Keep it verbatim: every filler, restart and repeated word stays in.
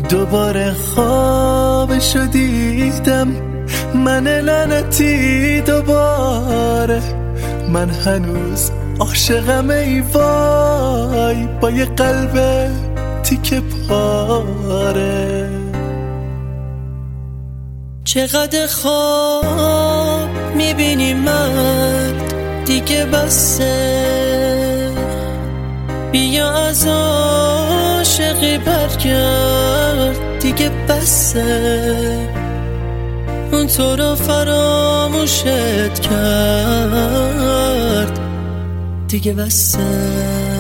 دوباره خوابشو دیدم، من لعنتی دوباره. من هنوز عاشقم ای وای، با یه قلب تیکه پاره. چقدر خواب میبینی مرد، دیگه بسه. بیا از عاشقی برگرد، دیگه بسه. اون تو رو فراموشت کرد، دیگه بسه.